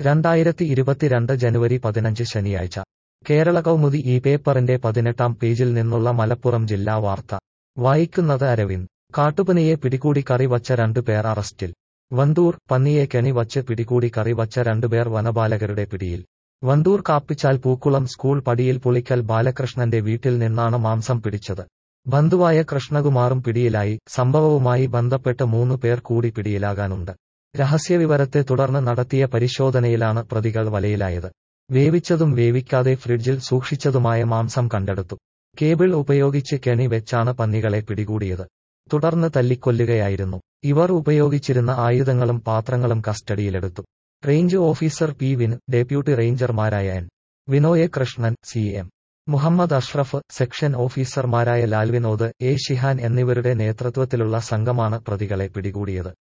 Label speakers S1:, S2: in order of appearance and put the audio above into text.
S1: 2022 ജനുവരി 15 ശനിയാഴ്ച കേരള കൗമുദി ഈ പേപ്പറിന്റെ 18-ാം പേജിൽ നിന്നുള്ള മലപ്പുറം ജില്ലാ വാർത്ത വായിക്കുന്നത് അരവിന്ദ്. കാട്ടുപന്നിയെ പിടികൂടി കറി വച്ച 2 പേർ അറസ്റ്റിൽ. വണ്ടൂർ. പന്നിയെ കെണി വച്ച് പിടികൂടി കറി വച്ച 2 പേർ വനപാലകരുടെ പിടിയിൽ. വണ്ടൂർ കാപ്പിച്ചാൽ പൂക്കുളം സ്കൂൾ പടിയിൽ പുളിക്കൽ ബാലകൃഷ്ണന്റെ വീട്ടിൽ നിന്നാണ് മാംസം പിടിച്ചത്. ബന്ധുവായ കൃഷ്ണകുമാറും പിടിയിലായി. സംഭവവുമായി ബന്ധപ്പെട്ട് 3 പേർ കൂടി പിടിയിലാകാനുണ്ട്. രഹസ്യവിവരത്തെ തുടർന്ന് നടത്തിയ പരിശോധനയിലാണ് പ്രതികൾ വലയിലായത്. വേവിച്ചതും വേവിക്കാതെ ഫ്രിഡ്ജിൽ സൂക്ഷിച്ചതുമായ മാംസം കണ്ടെടുത്തു. കേബിൾ ഉപയോഗിച്ച് കെണി വെച്ചാണ് പന്നികളെ പിടികൂടിയത്. തുടർന്ന് തല്ലിക്കൊല്ലുകയായിരുന്നു. ഇവർ ഉപയോഗിച്ചിരുന്ന ആയുധങ്ങളും പാത്രങ്ങളും കസ്റ്റഡിയിലെടുത്തു. റേഞ്ച് ഓഫീസർ പി വിൻ, ഡെപ്യൂട്ടി റേഞ്ചർമാരായ N Vinoy Krishnan, C M Muhammad Ashraf, section ഓഫീസർമാരായ ലാൽ വിനോദ്, എ ഷിഹാൻ എന്നിവരുടെ നേതൃത്വത്തിലുള്ള സംഘമാണ് പ്രതികളെ പിടികൂടിയത്.